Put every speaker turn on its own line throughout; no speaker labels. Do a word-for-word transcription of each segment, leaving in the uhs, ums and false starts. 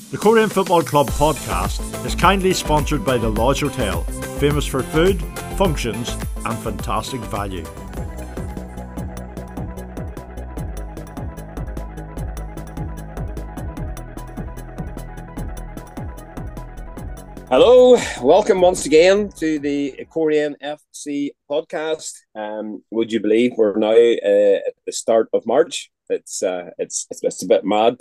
The Korean Football Club podcast is kindly sponsored by the Lodge Hotel, famous for food, functions and fantastic value.
Hello, welcome once again to the Korean F C podcast. Um, would you believe we're now uh, at the start of March? It's uh, it's, it's it's a bit mad,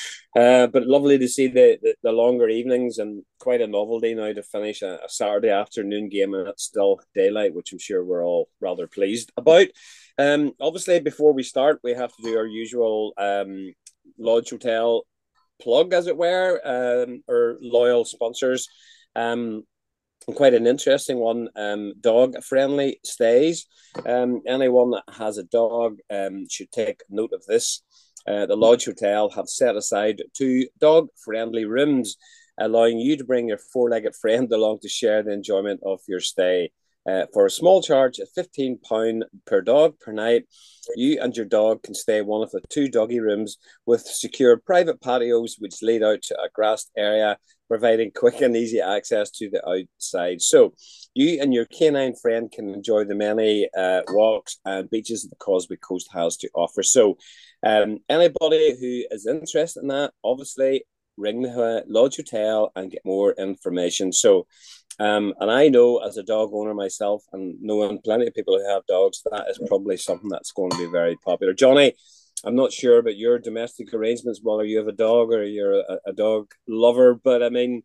uh, but lovely to see the, the, the longer evenings and quite a novelty now to finish a, a Saturday afternoon game and it's still daylight, which I'm sure we're all rather pleased about. Um, obviously, before we start, we have to do our usual um, Lodge Hotel plug, as it were, um, our loyal sponsors. Um, quite an interesting one. Um, dog friendly stays. Um, anyone that has a dog um, should take note of this. Uh, the Lodge Hotel have set aside two dog friendly rooms, allowing you to bring your four legged friend along to share the enjoyment of your stay. Uh, for a small charge of fifteen pounds per dog per night, you and your dog can stay in one of the two doggy rooms with secure private patios which lead out to a grassed area, providing quick and easy access to the outside. So you and your canine friend can enjoy the many uh, walks and beaches that the Causeway Coast has to offer. So um, anybody who is interested in that, obviously ring the Lodge Hotel and get more information. So Um, and I know as a dog owner myself and knowing plenty of people who have dogs, that is probably something that's going to be very popular. Johnny, I'm not sure about your domestic arrangements, whether you have a dog or you're a, a dog lover, but I mean,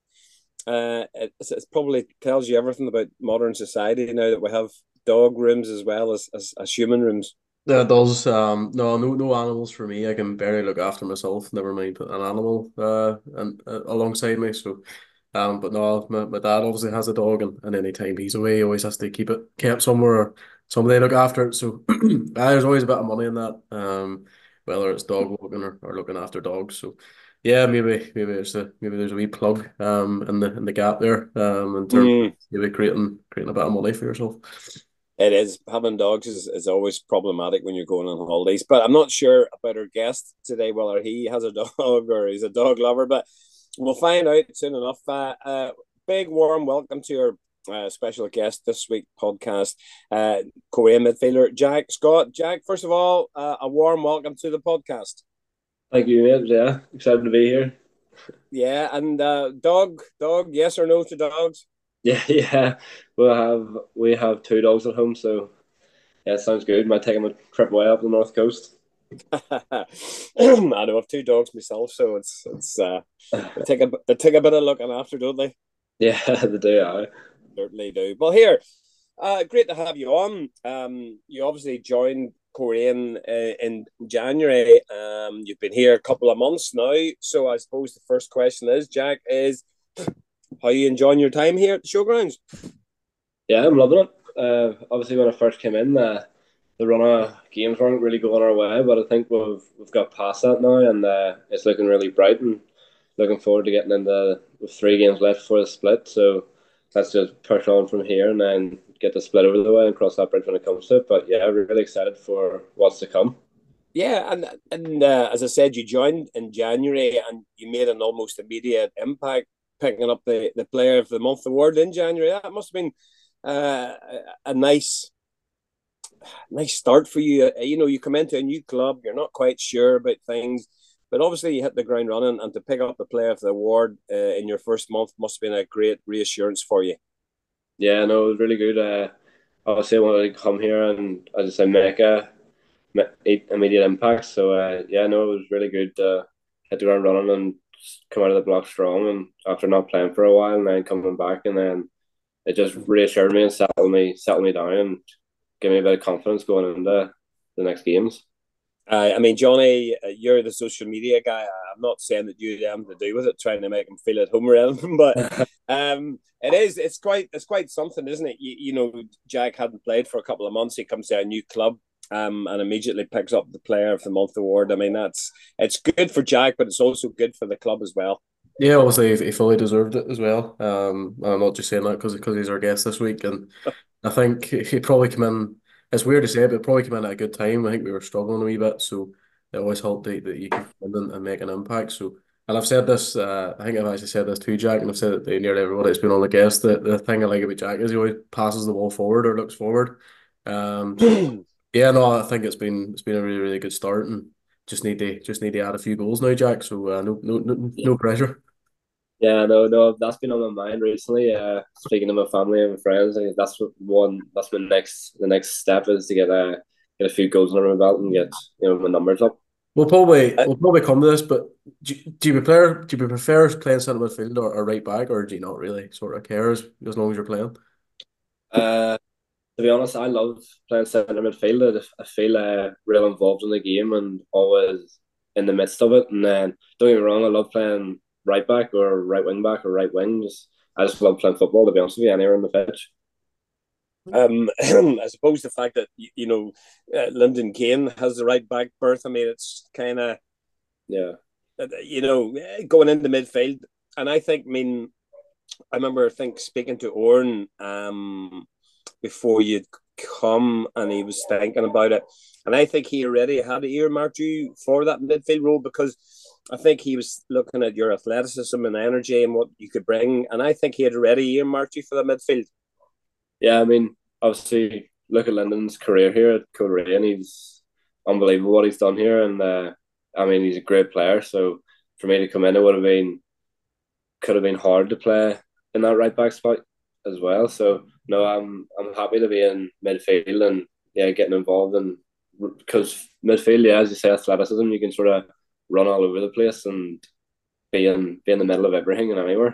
uh, it, it probably tells you everything about modern society now that we have dog rooms as well as, as, as human rooms.
Yeah, it does. Um, no, no, no animals for me. I can barely look after myself. Never mind put an animal uh, and uh, alongside me. So, um, but no, my, my dad obviously has a dog, and, and anytime he's away, he always has to keep it kept somewhere or somebody look after it. So, uh, there's always a bit of money in that. Um, whether it's dog walking or, or looking after dogs. So, yeah, maybe maybe there's a maybe there's a wee plug um in the in the gap there um in terms of
Mm.
maybe creating creating a bit of money for yourself.
It is having dogs is, is always problematic when you're going on holidays. But I'm not sure about our guest today, whether he has a dog or he's a dog lover. But we'll find out soon enough. Uh, uh, big warm welcome to our uh, special guest this week podcast, uh, Korean midfielder Jack Scott. Jack, first of all, uh, a warm welcome to the podcast.
Thank you, mate. Yeah, excited to be here.
Yeah, and uh, dog, dog, yes or no to dogs?
Yeah, yeah. We have we have two dogs at home, so yeah, it sounds good. Might take them a trip way up the north coast.
I know I've two dogs myself, so it's it's uh, they take a they take a bit of looking after, don't they?
Yeah, the day I.
Certainly do. Well, here, uh, great to have you on. Um, you obviously joined Korean uh, in January. Um, you've been here a couple of months now, so I suppose the first question is, Jack, is how are you enjoying your time here at the showgrounds?
Yeah, I'm loving it. Uh, obviously, when I first came in, uh, the run of games weren't really going our way, but I think we've we've got past that now, and uh, it's looking really bright. And looking forward to getting into with three games left for the split. So let's just push on from here and then get the split over the way and cross that bridge when it comes to it. But yeah, really excited for what's to come.
Yeah, and and uh, as I said, you joined in January and you made an almost immediate impact, picking up the, the Player of the Month award in January. That must have been uh, a nice nice start for you. Uh, You know, you come into a new club, you're not quite sure about things, but obviously you hit the ground running, and to pick up the Player of the Award uh, in your first month must have been a great reassurance for you.
Yeah, no, it was really good. Uh, obviously, I wanted to come here and, as I say, make a immediate impact. So uh, yeah, no, it was really good to hit the ground running and come out of the block strong. And after not playing for a while, and then coming back, and then it just reassured me and settled me, settled me down, and gave me a bit of confidence going into the next games.
Uh, I mean, Johnny, uh, you're the social media guy. I'm not saying that you have to do with it, trying to make him feel at home or anything, but um, it is. It's quite. It's quite something, isn't it? You, you know, Jack hadn't played for a couple of months. He comes to a new club, um, and immediately picks up the Player of the Month award. I mean, that's it's good for Jack, but it's also good for the club as well.
Yeah, obviously he he fully deserved it as well. Um, I'm not just saying that because because he's our guest this week, and I think he he probably came in. It's weird to say, but probably came in at a good time. I think we were struggling a wee bit, so it always helped that, that you could come in and make an impact. So And I've said this, uh, I think I've actually said this too, Jack, and I've said it to nearly everybody that's been on the guest. The, the thing I like about Jack is he always passes the ball forward or looks forward. Um, so yeah, no, I think it's been it's been a really, really good start, and just need to just need to add a few goals now, Jack. So uh, no, no, no, no pressure.
Yeah, no, no, that's been on my mind recently. Uh, speaking to my family and my friends, I think that's what one. That's my next. The next step is to get a get a few goals under my belt and get you know my numbers up.
We'll probably
Uh,
we'll probably come to this, but do, you- do you prefer do you prefer playing centre midfield or, or right back, or do you not really sort of care as, as long as you're playing?
Uh, to be honest, I love playing centre midfield. I I feel uh, real involved in the game and always in the midst of it. And then don't get me wrong, I love playing right back or right wing back or right wing. Just I just love playing football. To be honest with you, anywhere on the pitch.
um, I suppose the fact that you, you know uh, Lyndon Kane has the right back berth. I mean, it's kind of
Yeah,
you know going into midfield, and I think I mean I remember I think speaking to Oren um before you'd come, and he was thinking about it, and I think he already had earmarked you for that midfield role because I think he was looking at your athleticism and energy and what you could bring, and I think he had already earmarked you for the midfield.
yeah. I mean, obviously, look at Lyndon's career here at Coleraine. He's unbelievable what he's done here, and uh, I mean, he's a great player. So for me to come in, it would have been could have been hard to play in that right back spot as well. So no, I'm I'm happy to be in midfield and yeah, getting involved in because midfield, yeah, as you say, athleticism, you can sort of run all over the place and be in be in the middle of everything and anywhere.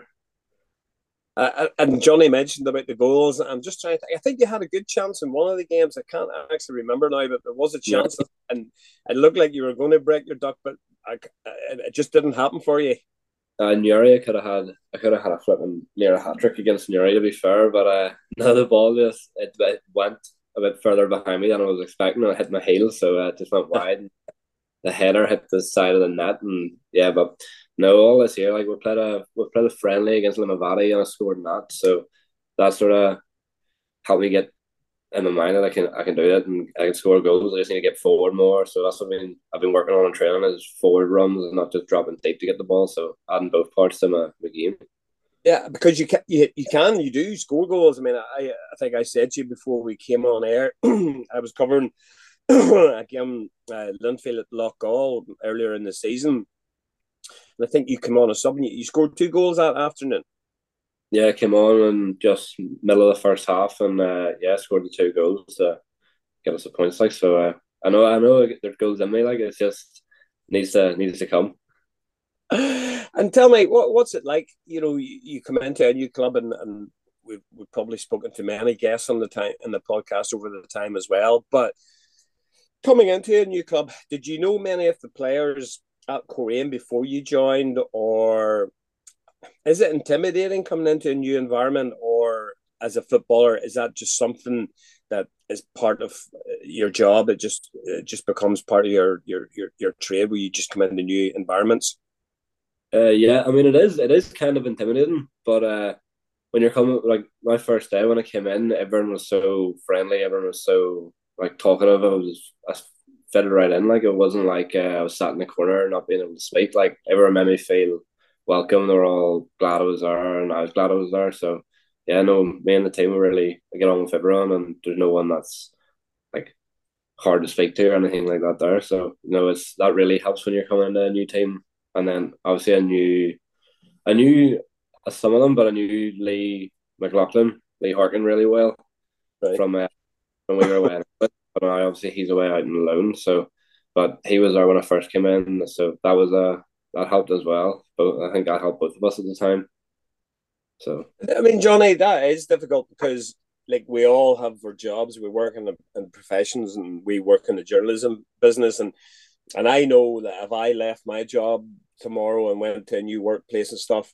Uh, and Johnny mentioned about the goals. I'm just trying to think. I think you had a good chance in one of the games. I can't actually remember now, but there was a
Yeah,
chance, and it looked like you were going to break your duck, but I, it just didn't happen for you.
uh, Newry, I could have had I could have had a flipping near a hat trick against Newry to be fair, but uh, no, the ball just it, it went a bit further behind me than I was expecting. And it hit my heel, so uh, it just went wide. The header hit the side of the net, and yeah, but no, all this year, like we played a we played a friendly against Limavady, and I scored in that, so that sort of helped me get in my mind that I can I can do that and I can score goals. I just need to get forward more, so that's what I've been I've been working on in training is forward runs and not just dropping deep to get the ball. So adding both parts to my, my game.
Yeah, because you can, you, you can, you do score goals. I mean, I, I think I said to you before we came on air, I was covering again uh, Linfield at Loughgall earlier in the season, and I think you came on a sub and you, you scored two goals that afternoon.
Yeah, I came on and just middle of the first half, and uh, yeah, scored the two goals to get us the points. Like so, uh, I know I know there's goals in me. Like it's just needs to needs to come.
And tell me, what what's it like? You know, you, you come into a new club, and, and we've we've probably spoken to many guests on the time in the podcast over the time as well. But coming into a new club, did you know many of the players at Korean before you joined, or is it intimidating coming into a new environment, or as a footballer, is that just something that is part of your job? It just it just becomes part of your your your, your trade where you just come into new environments.
Uh, yeah, I mean it is it is kind of intimidating, but uh, when you're coming like my first day when I came in, everyone was so friendly, everyone was so like talkative. I was I fitted right in. Like it wasn't like uh, I was sat in the corner not being able to speak. Like everyone made me feel welcome. They were all glad I was there, and I was glad I was there. So yeah, no, me and the team were really I get on with everyone, and there's no one that's like hard to speak to or anything like that there. So you know, it's that really helps when you're coming into a new team. And then obviously I knew I knew some of them, but I knew Lee McLaughlin, Lee Harkin really well
Right.
from uh, when we were away. But now obviously he's away out on loan. So, but he was there when I first came in, so that was uh that helped as well. But I think that helped both of us at the time. So
I mean, Johnny, that is difficult because, like, we all have our jobs. We work in, the, in professions, and we work in the journalism business. And and I know that if I left my job tomorrow and went to a new workplace and stuff,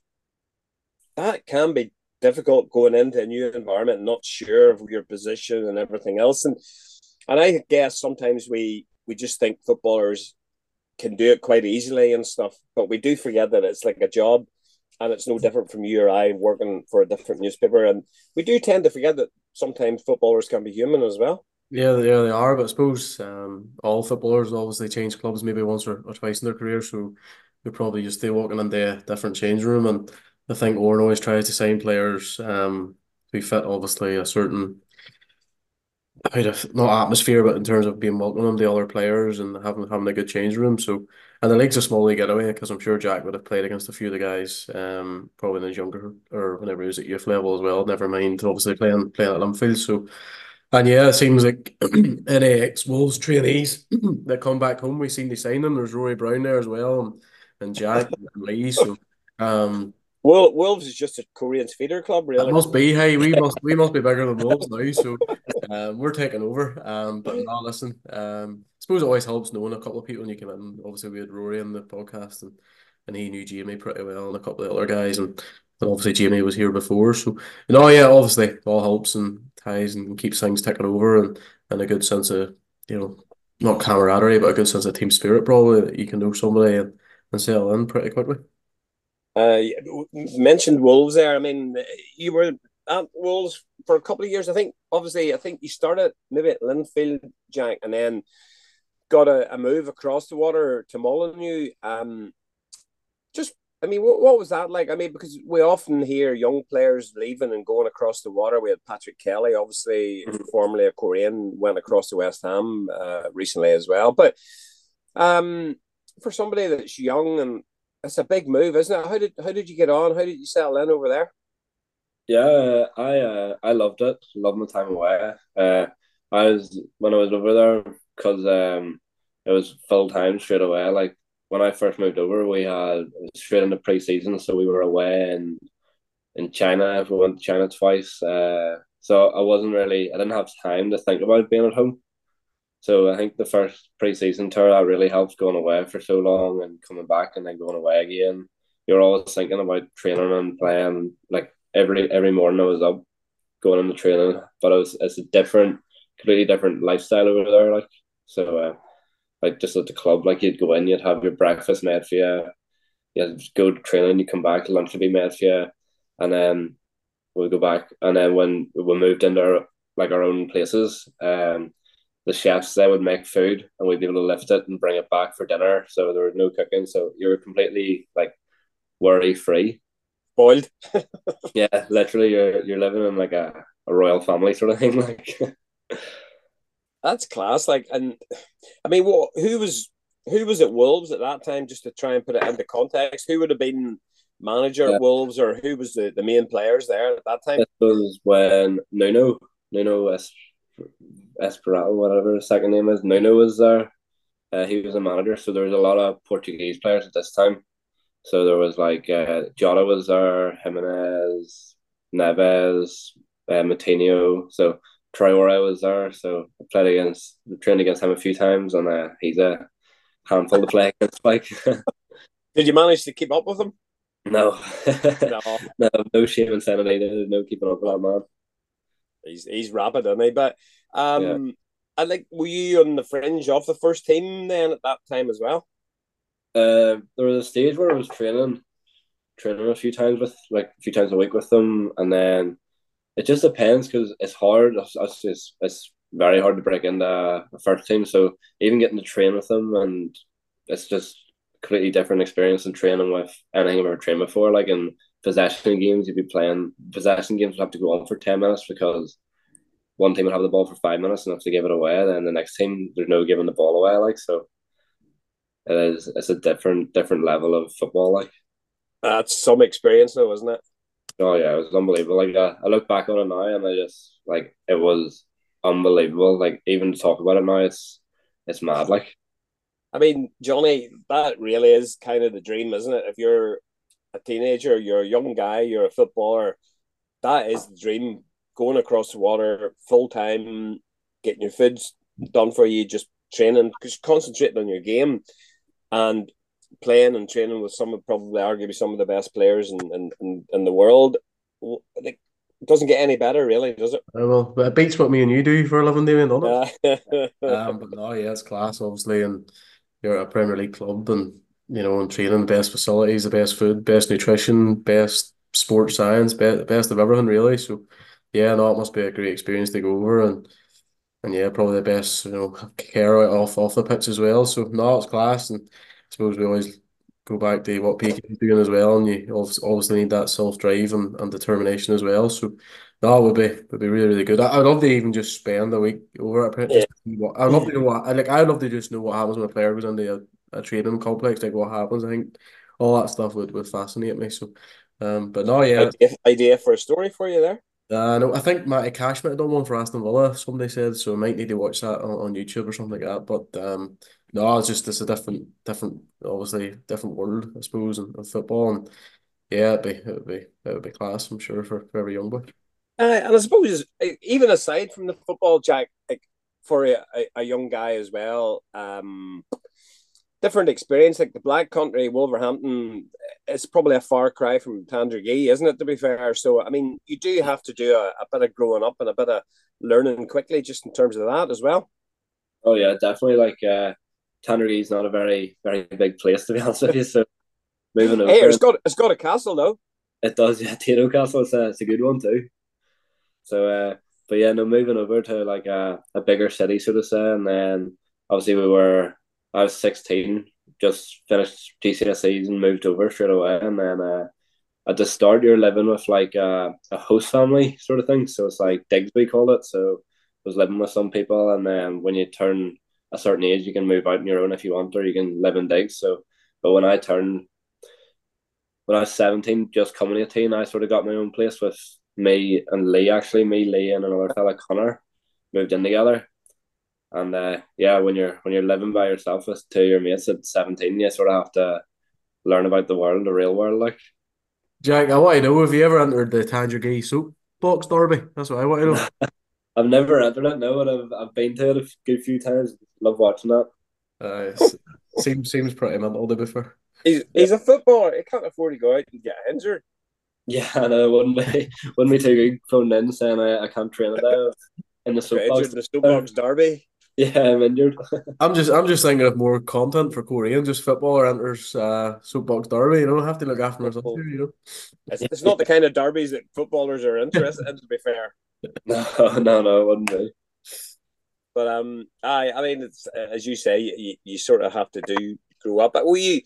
that can be difficult going into a new environment, and not sure of your position and everything else. And and I guess sometimes we we just think footballers can do it quite easily and stuff, but we do forget that it's like a job, and it's no different from you or I working for a different newspaper. And we do tend to forget that sometimes footballers can be human as well.
Yeah, yeah, they are. But I suppose um, all footballers obviously change clubs maybe once or, or twice in their career. So we're probably used to walking into a different change room, and I think Orn always tries to sign players um to fit obviously a certain kind of not atmosphere, but in terms of being welcoming to other players and having having a good change room. So, and the league's a small league anyway, because I'm sure Jack would have played against a few of the guys, um, probably when he was younger or whenever he was at youth level as well. Never mind, obviously playing playing at Linfield. So, and yeah, it seems like any ex Wolves trainees that come back home, we seem to sign them. There's Rory Brown there as well, and, and Jack and Lee. So, um.
Well, Wolves is just a Korean's feeder club,
That
really.
must be. Hey, we must we must be bigger than Wolves now, so um, we're taking over. Um, but no, listen. Um, I suppose it always helps knowing a couple of people when you come in. Obviously, we had Rory on the podcast, and and he knew Jamie pretty well, and a couple of other guys, and, and obviously Jamie was here before. So, no, yeah, obviously it all helps and ties and keeps things ticking over, and and a good sense of, you know, not camaraderie, but a good sense of team spirit, probably, that you can know somebody and, and settle in pretty quickly.
Uh, you mentioned Wolves there. I mean, you were at Wolves for a couple of years. I think, obviously, I think you started maybe at Linfield, Jack, and then got a, a move across the water to Molyneux. Um, just, I mean, what, what was that like? I mean, because we often hear young players leaving and going across the water. We had Patrick Kelly, obviously, formerly a Korean, went across to West Ham uh, recently as well. But um, for somebody that's young, and it's a big move, isn't it? How did how did you get on? How did you settle in over there?
Yeah, I uh, I loved it. Loved my time away. Uh, I was when I was over there because um, it was full time straight away. Like when I first moved over, we had it was straight into pre-season, so we were away in in China. We went to China twice. Uh, so I wasn't really I didn't have time to think about being at home. So I think the first pre-season tour that really helped going away for so long and coming back and then going away again. You're always thinking about training and playing. Like every every morning I was up going into training, but it was it's a different, completely different lifestyle over there. Like so, uh, like just at the club, like you'd go in, you'd have your breakfast made for you, you'd go to training, you come back, lunch would be made for you, and then we'll go back. And then when we moved into our, like our own places, um the chefs they would make food and we'd be able to lift it and bring it back for dinner. So there was no cooking. So you were completely like worry free.
Boiled.
Yeah, literally you're you're living in like a, a royal family sort of thing. Like
That's class. Like, and I mean, what? Who was who was at Wolves at that time? Just to try and put it into context, who would have been manager
yeah,
at Wolves, or who was the, the main players there at that time?
this was when Nuno Nuno es- Espirito, whatever his second name is, Nuno was there. Uh, he was a manager, so there was a lot of Portuguese players at this time. So there was like uh, Jota was there, Jimenez, Neves, uh, Matinho. So Traore was there. So I played against, trained against him a few times, and uh, he's a handful to play against. Like,
Did you manage to keep up with them?
no,
No,
no, no shame in saying it either. There's no keeping up with that man.
he's he's rapid, isn't he? But
Yeah,
um, I like. Were you on the fringe of the first team then at that time as well?
uh, there was a stage where I was training, training a few times with, like, a few times a week with them, and then it just depends because it's hard. It's, it's, it's, it's very hard to break into a first team. So even getting to train with them, and it's just a completely different experience than training with anything I've ever trained before. Like in possession games, you'd be playing possession games would have to go on for ten minutes because one team would have the ball for five minutes and if they give it away, then the next team there's no giving the ball away. Like so, it is. It's a different different level of football. Like.
That's some experience, though, isn't it?
Oh yeah, it was unbelievable. Like uh, I look back on it now, and I just like it was unbelievable. Like even to talk about it now, it's it's mad. Like
I mean, Johnny, that really is kind of the dream, isn't it? If you're a teenager, you're a young guy, you're a footballer, that is the dream. Going across the water full time, getting your food done for you, just training, just concentrating on your game and playing and training with some of probably arguably some of the best players in in, in, in the world. Like, it doesn't get any better, really, does it?
Uh, well, it beats what me and you do for a living, Damien, doesn't
Uh,
it? Um, but no, yeah, it's class, obviously, and you're at a Premier League club, and you know, and training, the best facilities, the best food, best nutrition, best sports science, best best of everything, really. So, yeah, no, it must be a great experience to go over, and and yeah, probably the best, you know, care off off the pitch as well. So, no, it's class, and I suppose we always go back to what P K is doing as well, and you obviously need that self drive and, and determination as well. So that would be would be really really good. I, I'd love to even just spend a week over at Print
Yeah.
just to see what I'd love to know what I like. I'd love to just know what happens when a player goes into a, a training complex, like what happens. I think all that stuff would, would fascinate me. So, um, but no, yeah.
Idea, idea for a story for you there.
Uh, no, I think Matty Cash might have done one for Aston Villa. Somebody said so. I might need to watch that on, on YouTube or something like that. But um, no, it's just it's a different, different, obviously different world, I suppose, in, in football. And yeah, it'd be it would be it would be class, I'm sure, for, for every young boy.
Uh, and I suppose even aside from the football, Jack, like for a, a, a young guy as well, um, different experience. Like the Black Country, Wolverhampton, it's probably a far cry from Tandragee, isn't it? To be fair, so I mean, you do have to do a, a bit of growing up and a bit of learning quickly, just in terms of that as well.
Oh yeah, definitely. Like uh, Tannergy is not a very very big place to be honest with you. So moving
Hey,
over,
it's got it's got a castle though.
it does. Yeah, Tito Castle is a, it's a good one too. So, uh, but yeah, no, moving over to like a, a bigger city, so to say, and then obviously we were. I was sixteen, just finished G C S Es and moved over straight away, and then uh, at the start you're living with like a, a host family sort of thing. So it's like digs we call it. So I was living with some people, and then when you turn a certain age, you can move out on your own if you want, or you can live in digs. So, but when I turned when I was seventeen, just coming eighteen, I sort of got my own place with me and Lee. Actually, me, Lee, and another fella, Connor, moved in together. And uh, yeah, when you're when you're living by yourself with two of your mates at seventeen, you sort of have to learn about the world, the real world, like.
Jack, I want to know have you ever entered the Tandragee soapbox derby? That's what I want to know.
I've never entered it, no, but I've I've been to it a good few times. Love watching that.
Uh, seems seems pretty mental to be fair.
He's
Yeah,
he's a footballer. He can't afford to go out and get injured.
yeah, I know. Wouldn't be wouldn't be too good phoning in saying I, I can't train it out in the
Get injured
soapbox.
in the soapbox derby.
Yeah, I'm injured.
I'm just I'm just thinking of more content for Korean, just footballer enters uh soapbox derby. You don't have to look after myself here, you know.
It's, it's not the kind of derbies that footballers are interested in, to be fair.
No, no, no, it wouldn't be.
But um, I I mean, it's as you say, you, you sort of have to do grow up. But we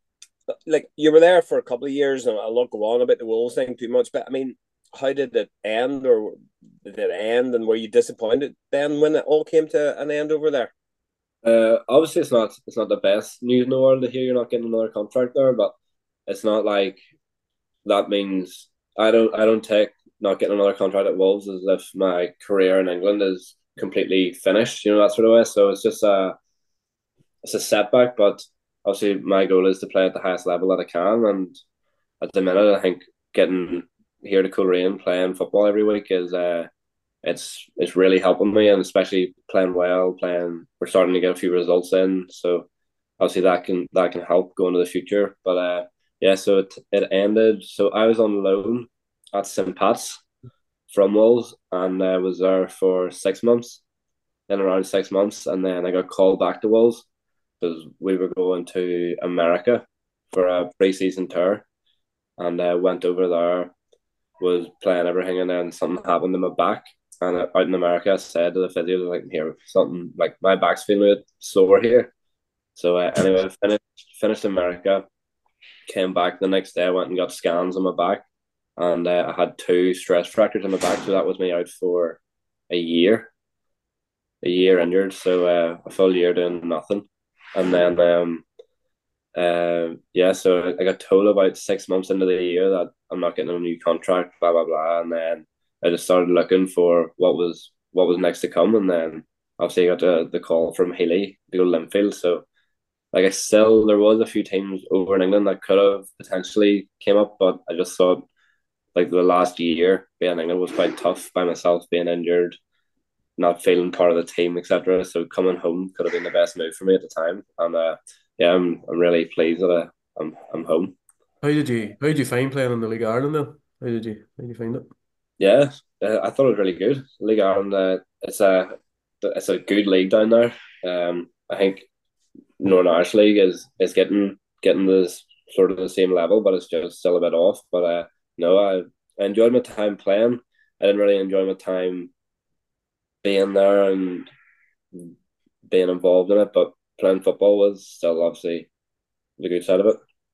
like you were there for a couple of years, and I won't go on about the Wolves thing too much. But I mean, how did it end, or did it end, and were you disappointed then when it all came to an end over there?
Uh, obviously, it's not it's not the best news in the world to hear you're not getting another contract there, but it's not like that means I don't I don't take not getting another contract at Wolves as if my career in England is completely finished, you know, that sort of way. So it's just a it's a setback, but obviously my goal is to play at the highest level that I can, and at the minute I think getting here to Coleraine playing football every week is uh it's it's really helping me, and especially playing well, playing we're starting to get a few results in, so obviously that can that can help go into the future. But uh yeah, so it it ended. So I was on loan at Saint Pat's from Wolves, and I was there for six months, in around six months, and then I got called back to Wolves because we were going to America for a pre-season tour, and I went over there, was playing everything, and then something happened to my back. And out in America, I said to the physio, like, here, something like my back's feeling a bit sore here. So uh, anyway, finished finished America, came back the next day. I went and got scans on my back, and uh, I had two stress fractures in my back, so that was me out for a year, a year injured. So uh, a full year doing nothing, and then um, uh, yeah, so I got told about six months into the year that I'm not getting a new contract, blah blah blah, and then I just started looking for what was what was next to come, and then obviously I got the, the call from Healy to go to Linfield. So like I still there was a few teams over in England that could have potentially came up, but I just thought like the last year being in England was quite tough by myself being injured, not feeling part of the team, et cetera. So coming home could have been the best move for me at the time, and uh, yeah, I'm I'm really pleased that I, I'm I'm home.
How did you how did you find playing in the League Ireland though? How did you how did you find it?
Yeah, uh, I thought it was really good. League Ireland, uh, it's a it's a good league down there. Um, I think Northern Irish League is is getting getting this sort of the same level, but it's just still a bit off. But uh, no, I, I enjoyed my time playing. I didn't really enjoy my time being there and being involved in it, but playing football was still obviously the good side of it.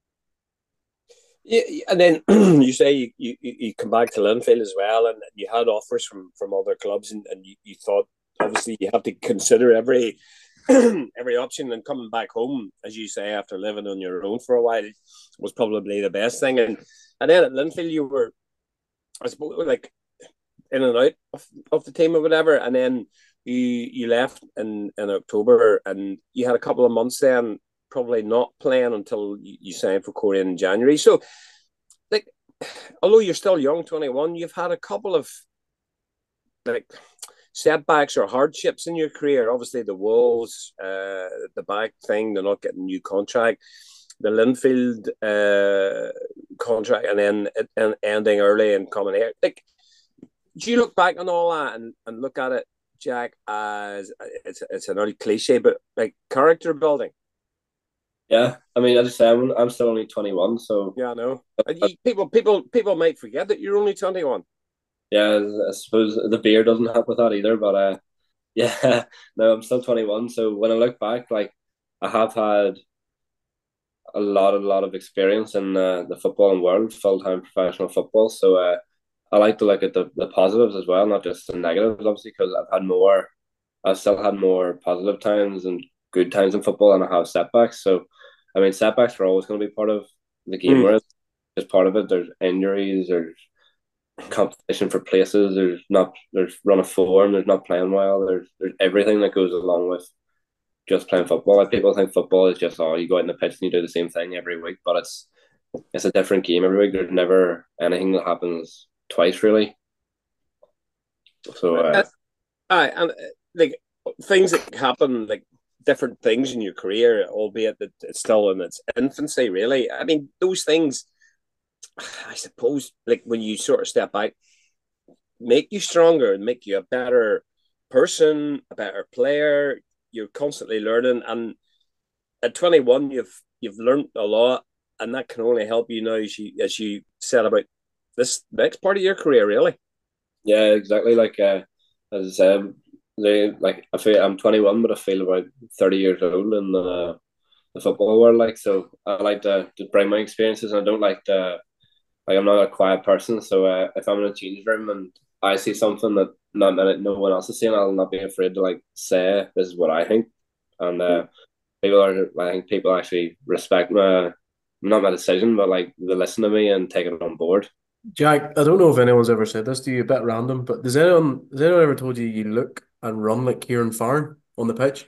Yeah, and then you say you, you, you come back to Linfield as well, and you had offers from, from other clubs, and, and you, you thought obviously you have to consider every every option. And coming back home, as you say, after living on your own for a while, was probably the best thing. And and then at Linfield, you were, I suppose, like in and out of, of the team or whatever, and then you you left in, in October, and you had a couple of months then probably not playing until you, you signed for Korea in January. So, like, although you're still young, twenty-one, you've had a couple of like setbacks or hardships in your career. Obviously, the Wolves, uh, the back thing, they're not getting a new contract, the Linfield uh, contract, and then it, and ending early and coming here. Like, do you look back on all that and, and look at it, Jack, as it's it's an early cliche, but like character building?
Yeah, I mean, as I say, I'm, I'm still only twenty-one, so
Yeah, I know. People, people, people might forget that you're only twenty-one.
Yeah, I suppose the beer doesn't help with that either. But uh, yeah, no, I'm still twenty-one. So when I look back, like I have had a lot, a lot of experience in uh, the footballing world, full time professional football. So uh, I like to look at the, the positives as well, not just the negatives, obviously, because I've had more, I've still had more positive times and good times in football, and I have setbacks. So, I mean, setbacks are always going to be part of the game.
Mm.
Where it's just part of it. There's injuries, there's competition for places, there's not there's run of form, there's not playing well, there's there's everything that goes along with just playing football. Like people think football is just, oh, you go out in the pitch and you do the same thing every week, but it's it's a different game every week. There's never anything that happens twice really. So uh,
uh, and uh, like things that happen, like different things in your career, albeit that it's still in its infancy. Really, I mean, those things, I suppose, like when you sort of step back, make you stronger and make you a better person, a better player. You're constantly learning, and at twenty-one, you've you've learned a lot, and that can only help you now as you as you set about this next part of your career. Really,
yeah, exactly. Like uh, as I said, they like I feel I'm twenty-one, but I feel about thirty years old in the the football world. Like so, I like to, to bring my experiences, and I don't like to like I'm not a quiet person. So uh, if I'm in a change room and I see something that not that no one else is seeing, I'll not be afraid to like say this is what I think. And uh, people are, I think people actually respect my not my decision, but like they listen to me and take it on board.
Jack, I don't know if anyone's ever said this to you, a bit random, but does anyone has anyone ever told you you look and run like Kieran Farren on the pitch?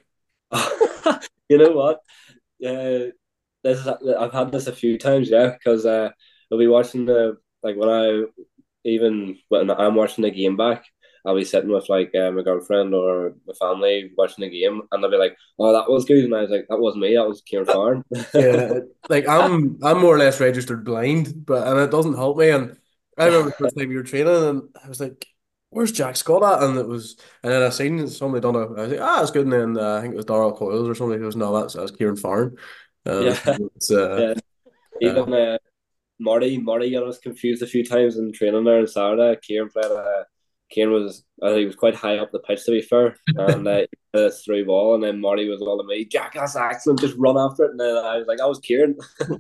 You know what? Uh, this is, I've had this a few times, yeah, because uh, I'll be watching the like when I even when I'm watching the game back, I'll be sitting with like uh, my girlfriend or my family watching the game, and they'll be like, "Oh, that was good," and I was like, "That wasn't me. That was Kieran Farren."
Yeah, like I'm I'm more or less registered blind, but and it doesn't help me. And I remember the first time you were training, and I was like, "Where's Jack Scott at?" And it was, and then I seen somebody done a, I was like, "Ah, it's good." And then uh, I think it was Darrell Coyles or somebody who goes, "No, that's that's Kieran Farren." Uh,
Yeah,
so it's uh,
yeah.
uh,
Even uh, Marty, Marty got us confused a few times in training there on Saturday. Kieran played. Uh, Kieran was, I think, he was quite high up the pitch to be fair, and uh, he played a through ball, and then Marty was all to me, Jack, that's excellent, just run after it. And then I was like, I was Kieran.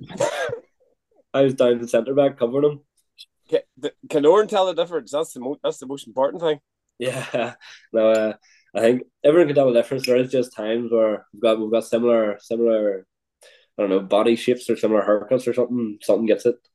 I was down the centre back covering him.
can, can Oren tell the difference? That's the most that's the most important thing.
Yeah, no, uh, I think everyone can tell the difference. There is just times where we've got we've got similar similar, I don't know, body shapes or similar haircuts or something. Something gets it.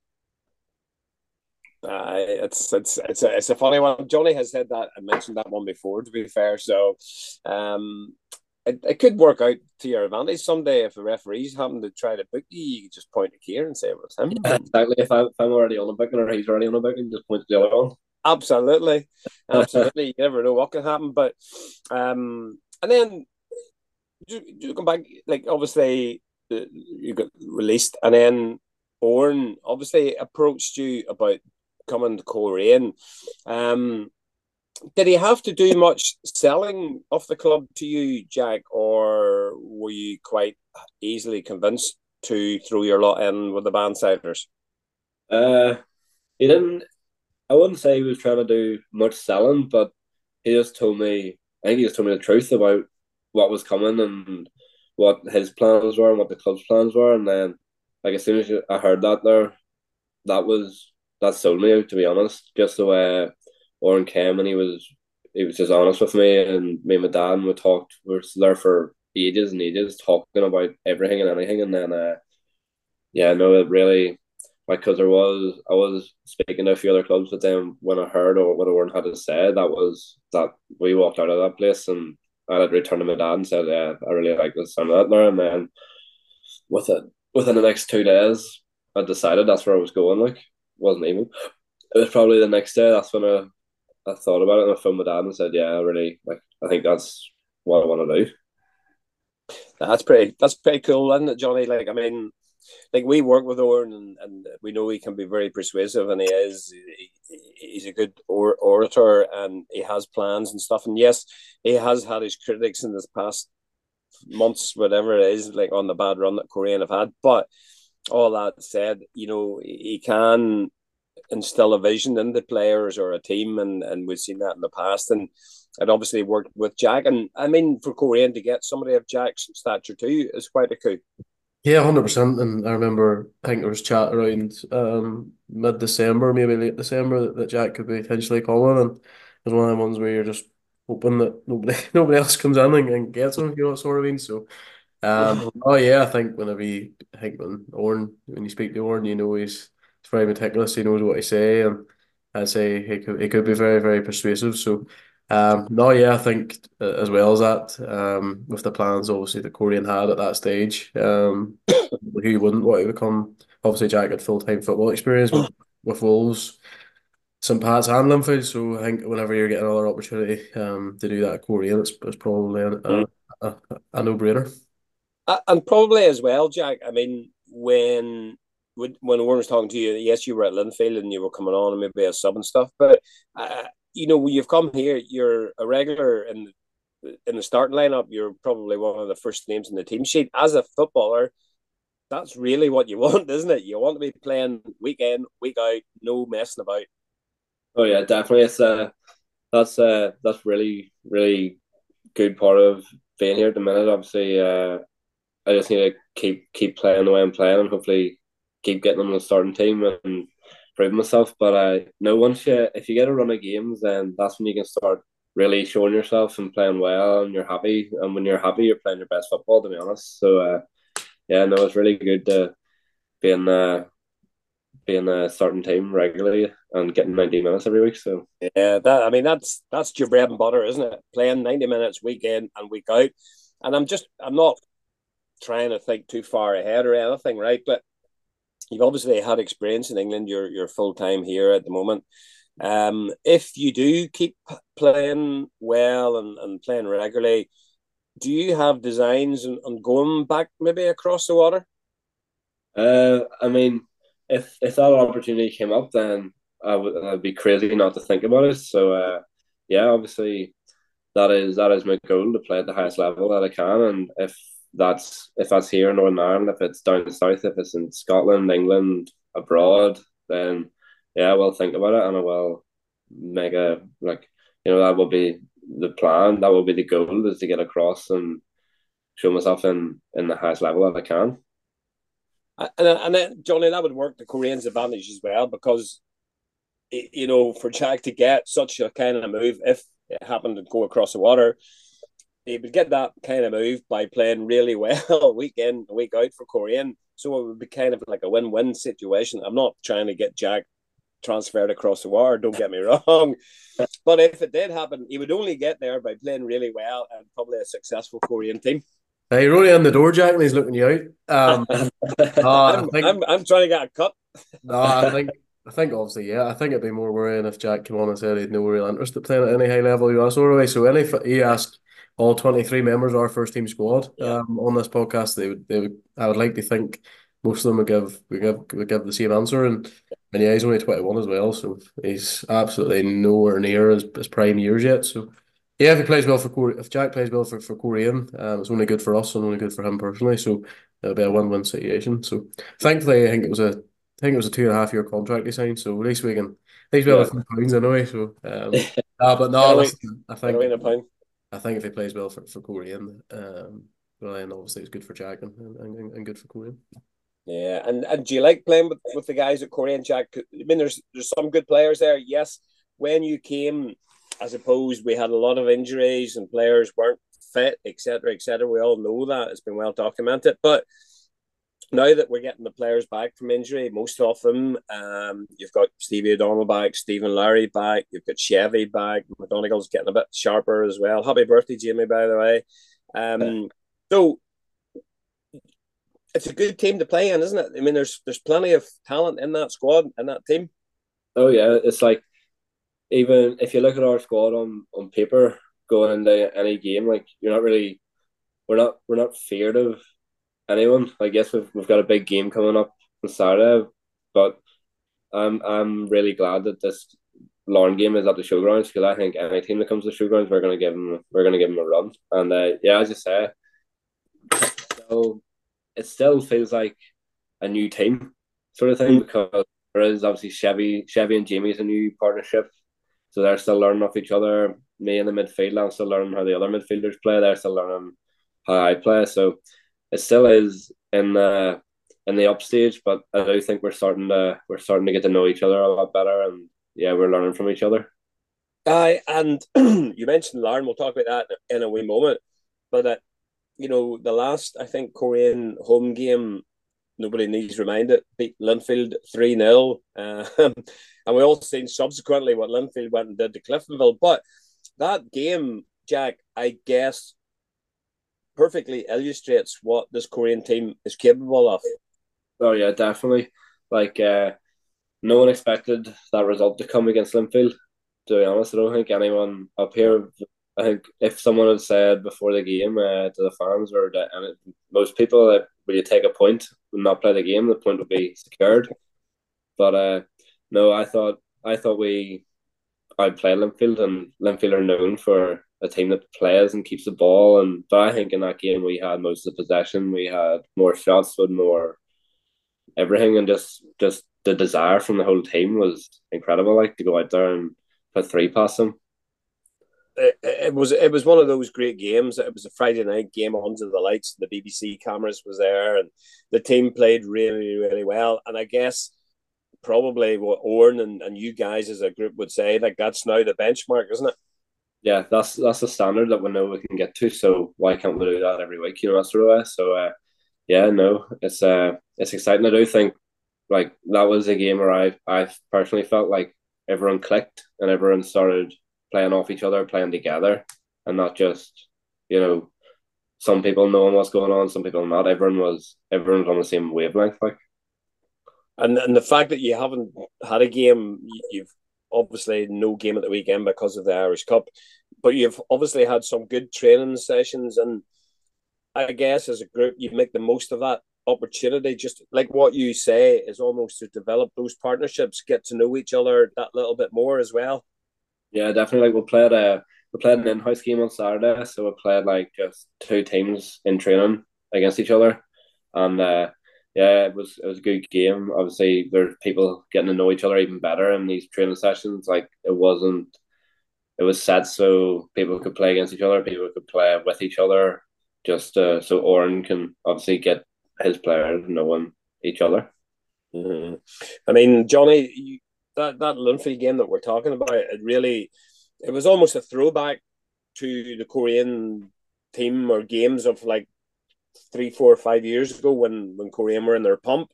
Uh, it's it's it's a, it's a funny one. Johnny has said that and mentioned that one before. To be fair, so um, it, it could work out to your advantage someday if the referees happen to try to book you. You could just point to Keir and say it was him.
Yeah, exactly. If, I, if I'm already on a booking or he's already on a booking, just point to the other one.
Absolutely, absolutely. You never know what can happen, but um, and then you, you come back. Like obviously, uh, you got released, and then Oren obviously approached you about coming to Coleraine. Um, did he have to do much selling of the club to you, Jack, or were you quite easily convinced to throw your lot in with the Bandsiders?
Uh, he didn't. I wouldn't say he was trying to do much selling, but he just told me. I think he just told me the truth about what was coming and what his plans were and what the club's plans were. And then, like as soon as I heard that, there, that was that sold me out, to be honest. Just the way Oren came and he was he was just honest with me, and me and my dad and we talked. We were there for ages and ages talking about everything and anything, and then uh, yeah, no, it really like because there was I was speaking to a few other clubs, but then when I heard or what Oren had to say, that was that we walked out of that place and I had returned to my dad and said, yeah, I really like the sound of that now, and then with it within the next two days, I decided that's where I was going. Like, wasn't even. It was probably the next day. That's when I, I thought about it and I phoned my dad and said, "Yeah, I really like. I think that's what I want to do."
That's pretty. That's pretty cool, isn't it, Johnny? Like, I mean, like we work with Oren, and, and we know he can be very persuasive, and he is. He, he's a good or, orator, and he has plans and stuff. And yes, he has had his critics in this past months, whatever it is, like on the bad run that Korean have had. But all that said, you know, he can instill a vision in the players or a team, and, and we've seen that in the past. And it obviously worked with Jack. And I mean, for Korean to get somebody of Jack's stature too is quite a coup.
Yeah, one hundred percent. And I remember, I think there was chat around um, mid December, maybe late December, that, that Jack could be potentially coming. And it was one of the ones where you're just hoping that nobody nobody else comes in and, and gets him, if you know what sort of mean. So, um, oh yeah, I think whenever you, I think when Oren, when you speak to Oren, you know he's, he's very meticulous, he knows what he say. And I'd say he could, he could be very, very persuasive. So, um, no, yeah, I think uh, as well as that, um, with the plans obviously the Korean had at that stage, um, who wouldn't want to become? Obviously, Jack had full time football experience with with Wolves, Saint Pat's, and Linfield. So I think whenever you're getting another opportunity, um, to do that at Korean, it's, it's probably a, a, a, a no brainer.
And probably as well, Jack. I mean, when when Warren was talking to you, yes, you were at Linfield and you were coming on and maybe a sub and stuff, but uh, you know, when you've come here, you're a regular in in the starting lineup. You're probably one of the first names in the team sheet. As a footballer, that's really what you want, isn't it? You want to be playing week in, week out, no messing about.
Oh yeah, definitely. It's uh that's uh that's really really good part of being here at the minute. Obviously, uh, I just need to keep keep playing the way I'm playing and hopefully keep getting on the starting team and prove myself. But I uh, know once you if you get a run of games, then that's when you can start really showing yourself and playing well, and you're happy. And when you're happy, you're playing your best football, to be honest. So uh, yeah, no, it's really good to be in uh, be in the starting team regularly and getting ninety minutes every week. So
yeah, that I mean that's that's your bread and butter, isn't it? Playing ninety minutes week in and week out. And I'm just I'm not trying to think too far ahead or anything, right? But you've obviously had experience in England. You're you're full time here at the moment. Um, if you do keep playing well and, and playing regularly, do you have designs on, on going back maybe across the water?
Uh, I mean, if if that opportunity came up, then I would I'd be crazy not to think about it. So uh, yeah, obviously that is that is my goal, to play at the highest level that I can, and if that's if that's here in Northern Ireland, if it's down south, if it's in Scotland, England, abroad, then yeah, I will think about it and I will make a like you know that will be the plan. That will be the goal, is to get across and show myself in in the highest level that I can.
And, and then, Johnny, that would work the Koreans' advantage as well, because, you know, for Jack to get such a kind of move, if it happened to go across the water, he would get that kind of move by playing really well week in, week out for Korean. So it would be kind of like a win-win situation. I'm not trying to get Jack transferred across the water, don't get me wrong. But if it did happen, he would only get there by playing really well and probably a successful Korean team.
Hey, you're only on the door, Jack, and he's looking you out. Um, no,
I'm,
I think,
I'm, I'm trying to get a cut.
no, I think, I think obviously, yeah, I think it'd be more worrying if Jack came on and said he'd no real interest in playing at any high level U S sort of way. So any, he asked all twenty-three members of our first team squad
Yeah.
um, on this podcast. They would, they would, I would like to think most of them would give, would give, would give the same answer. And, and yeah, he's only twenty-one as well, so he's absolutely nowhere near his, his prime years yet. So. Yeah, if he plays well for Korea, if Jack plays well for, for Korean, um, it's only good for us and only good for him personally. So it'll be a win-win situation. So thankfully, I think it was a, I think it was a two and a half year contract he signed. So at least we can, at least we have
Yeah.
a few pounds anyway. So, um, uh, but no,
Get away,
listen, I
get
think,
away in a pound.
I think if he plays well for, for Korean, um, well, then obviously it's good for Jack and, and, and good for Korean.
Yeah, and and do you like playing with, with the guys at Korean, Jack? I mean, there's there's some good players there. Yes, when you came, I suppose we had a lot of injuries and players weren't fit, et cetera, et cetera. We all know that it's been well documented. But now that we're getting the players back from injury, most of them, um, you've got Stevie O'Donnell back, Stephen Larry back, you've got Chevy back, McGonigal's getting a bit sharper as well. Happy birthday, Jamie, by the way. Um, so it's a good team to play in, isn't it? I mean, there's there's plenty of talent in that squad and that team.
Oh yeah, it's like even if you look at our squad on on paper going into any game, like you're not really we're not we're not feared of anyone. I guess we've we've got a big game coming up on Saturday, but I'm I'm really glad that this Larne game is at the showgrounds because I think any team that comes to the showgrounds, we're gonna give them we're gonna give them a run. And uh, yeah, as you say, so it still feels like a new team sort of thing because there is obviously Chevy Chevy and Jamie's a new partnership, so they're still learning off each other. Me in the midfield, I'm still learning how the other midfielders play. They're still learning how I play. So it still is in the in the upstage, but I do think we're starting to we're starting to get to know each other a lot better, and yeah, we're learning from each other.
Aye, and you mentioned Larne. We'll talk about that in a wee moment. But uh, you know, the last I think Korean home game, nobody needs reminded, beat Linfield three nil. Uh, and we all seen subsequently what Linfield went and did to Cliftonville. But that game, Jack, I guess perfectly illustrates what this Korean team is capable of.
Oh yeah, definitely. Like uh, no one expected that result to come against Linfield. To be honest, I don't think anyone up here. I think if someone had said before the game uh, to the fans or to, and it, most people that will you take a point and not play the game, the point would be secured. But uh, no, I thought I thought we outplayed Linfield, and Linfield are known for a team that plays and keeps the ball. And but I think in that game we had most of the possession, we had more shots, with more everything, and just just the desire from the whole team was incredible. Like to go out there and put three past them.
It, it was it was one of those great games. It was a Friday night game under the lights. The B B C cameras was there, and the team played really really well. And I guess probably what Oren and, and you guys as a group would say, like that's now the benchmark, isn't it?
Yeah, that's that's the standard that we know we can get to. So why can't we do that every week? You know, that sort of way. So uh, yeah, no, it's uh, it's exciting. I do think like that was a game where I I personally felt like everyone clicked and everyone started playing off each other, playing together, and not just you know some people knowing what's going on, some people not. Everyone was everyone was on the same wavelength. Like,
And and the fact that you haven't had a game, you've obviously no game at the weekend because of the Irish Cup, but you've obviously had some good training sessions, and I guess as a group you make the most of that opportunity. Just like what you say is almost to develop those partnerships, get to know each other that little bit more as well.
yeah, definitely. Like we played a we played an in-house game on Saturday, so we played like just two teams in training against each other, and uh, yeah, it was it was a good game. Obviously, there's people getting to know each other even better in these training sessions. Like it wasn't it was set so people could play against each other, people could play with each other, just uh, so Oren can obviously get his players knowing each other.
Mm-hmm. I mean, Johnny, you, that that Linfield game that we're talking about, it really, it was almost a throwback to the Korean team or games of like three, four, five years ago when when Korean were in their pump,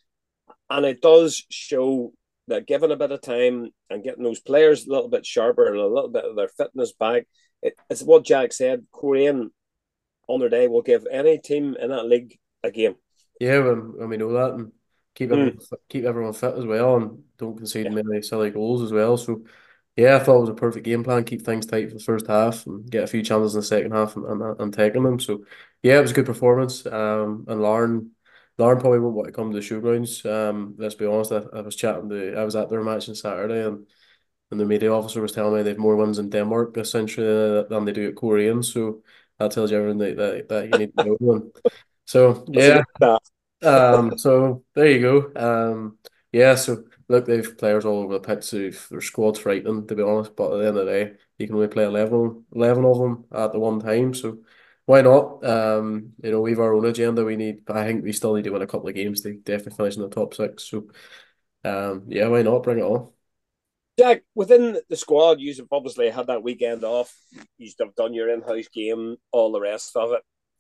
and it does show that given a bit of time and getting those players a little bit sharper and a little bit of their fitness back, it, it's what Jack said. Korean on their day will give any team in that league a game.
Yeah, when, when we know that, and keep everyone
Mm.
keep everyone fit as well, and don't concede
Yeah.
many silly goals as well. So yeah, I thought it was a perfect game plan. Keep things tight for the first half and get a few chances in the second half and, and, and taking them. So yeah, it was a good performance. Um, and Lauren, Lauren probably won't want to come to the showgrounds. Um, let's be honest. I, I was chatting to I was at their match on Saturday, and and the media officer was telling me they have more wins in Denmark essentially than they do at Korean. So that tells you everything that that, that you need to know. And so
That's a
yeah,
good start.
um, so there you go. Um, yeah, so look, they've players all over the pitch. So their squad's frightening, to be honest. But at the end of the day, you can only play eleven, eleven of them at the one time. So Why not? Um, you know, we've our own agenda. We need. I think we still need to win a couple of games to definitely finish in the top six. So, um, yeah, why not? Bring it on.
Jack, within the squad, you've obviously had that weekend off. You've done your in-house game, all the rest of it.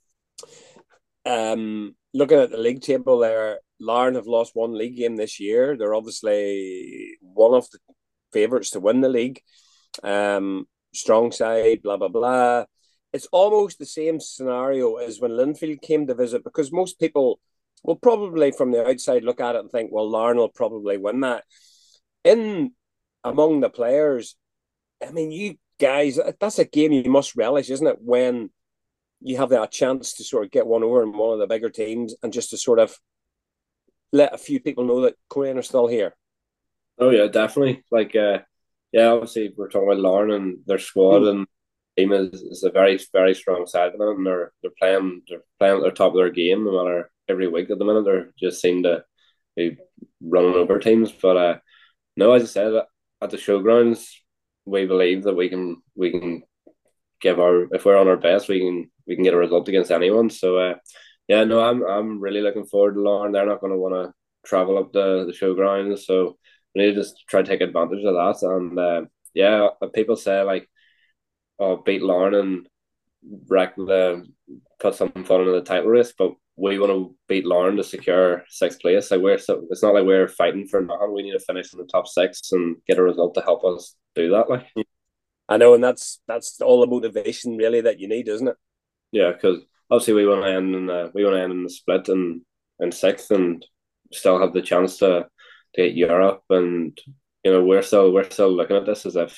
Um, looking at the league table there, Larne have lost one league game this year. They're obviously one of the favourites to win the league. Um, strong side, blah, blah, blah. It's almost the same scenario as when Linfield came to visit, because most people will probably from the outside look at it and think, well, Larne will probably win that. In among the players, I mean, you guys, that's a game you must relish, isn't it? When you have that chance to sort of get one over in one of the bigger teams and just to sort of let a few people know that Coleraine are still here.
Oh yeah, definitely. Like, uh, yeah, obviously we're talking about Larne and their squad, mm. and team is, is a very very strong side at the minute, and they're they're playing they're playing at the top of their game no matter every week at the minute. They're just seem to be running over teams, but uh, no, as I said, at the showgrounds, we believe that we can we can give our if we're on our best, we can we can get a result against anyone. So uh, yeah, no, I'm I'm really looking forward to Larne. They're not going to want to travel up the the showgrounds, so we need to just try to take advantage of that. And uh, yeah, people say like, "Oh, beat Larne and wreck the put some fun into the title race," but we want to beat Larne to secure sixth place. Like we're so it's not like we're fighting for nothing. We need to finish in the top six and get a result to help us do that. Like,
I know, and that's that's all the motivation really that you need, isn't it?
Yeah, because obviously we want to end in the, we want to end in the split and in sixth and still have the chance to to get Europe. And you know we're still we're still looking at this as if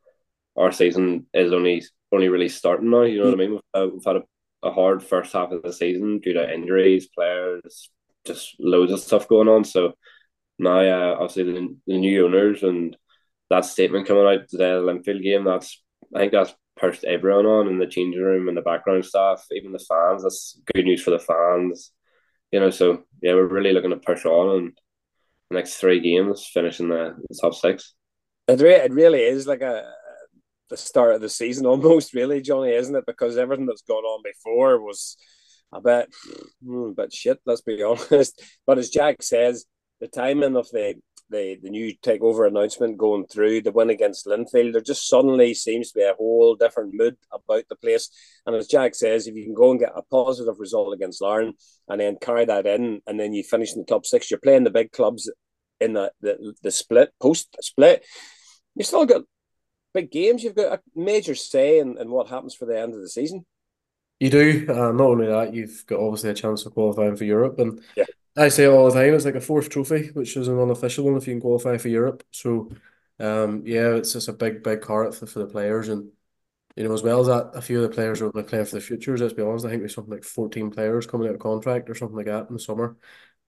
our season is only only really starting now. You know what I mean? We've, uh, we've had a a hard first half of the season due to injuries, players, just loads of stuff going on. So now, uh, obviously, the, the new owners and that statement coming out today, the Linfield game, that's I think that's pushed everyone on in the changing room and the background staff, even the fans. That's good news for the fans, you know. So yeah, we're really looking to push on and the next three games, finishing the, the top six.
It, re- it really is like a the start of the season almost, really, Johnny, isn't it? Because everything that's gone on before was a bit, a bit shit, let's be honest. But as Jack says, the timing of the, the, the new takeover announcement going through, the win against Linfield, there just suddenly seems to be a whole different mood about the place. And as Jack says, if you can go and get a positive result against Larne and then carry that in, and then you finish in the top six, you're playing the big clubs in the, the, the split, post-split, you still got big games. You've got a major say in, in what happens for the end of the season.
You do. Uh, not only that, you've got obviously a chance of qualifying for Europe. And
yeah.
I say all the time, it's like a fourth trophy, which is an unofficial one if you can qualify for Europe. So, um, yeah, it's just a big, big carrot for, for the players. And, you know, as well as that, a few of the players are playing for the futures, let's be honest. I think there's something like fourteen players coming out of contract or something like that in the summer.